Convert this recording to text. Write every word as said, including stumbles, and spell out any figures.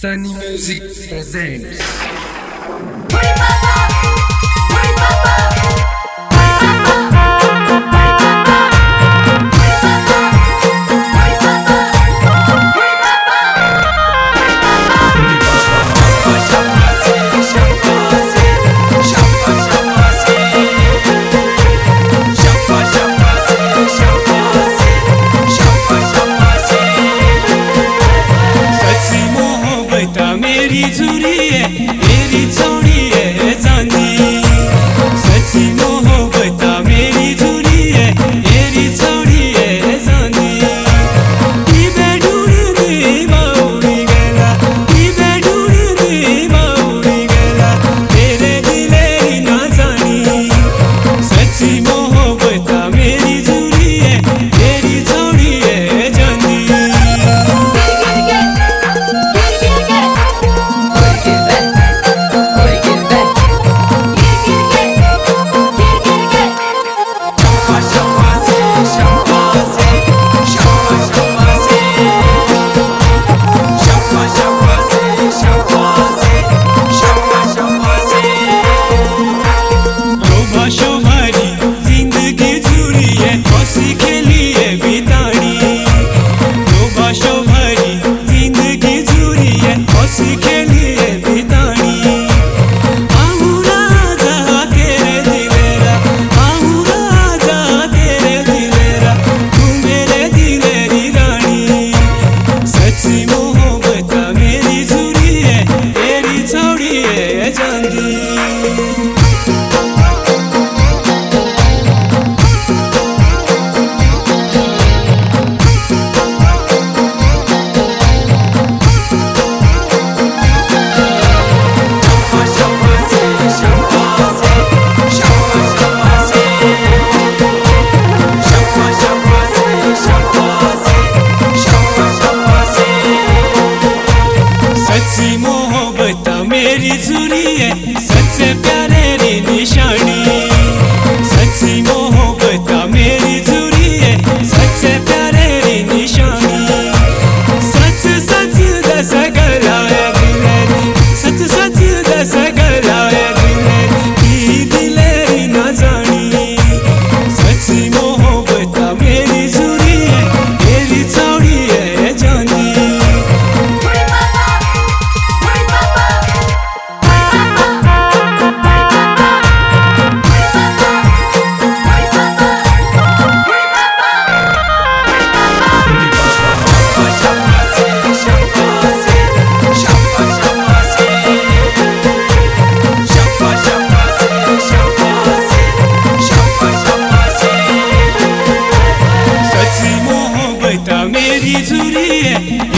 Sunny Music presents मेरी झुरी है मेरी छोड़ी है चांदी सच्ची मोहब्बत मेरी झुरी है मेरी छोड़ी है चांदी की बैठूंगी माउड़ी गला की बैठूंगी माउड़ी गला तेरे दिले ही ना जानी सच्ची मोहब्बत मेरी झुरी है मेरी छोड़ी है चांदी। सच्ची मोहब्बत मेरी झुरी है सबसे प्यारे री निशानी सच्ची मोहब्बत मेरी झुरी है सबसे प्यारे री निशानी सच सच दस गलाया दिलेरी सच सच दस गलाया दिलेरी की दिलेरी ना जानी सच्ची मोहब्बत मेरी झुरी है मेरी छोड़ी है जानी। मेरी झुरी है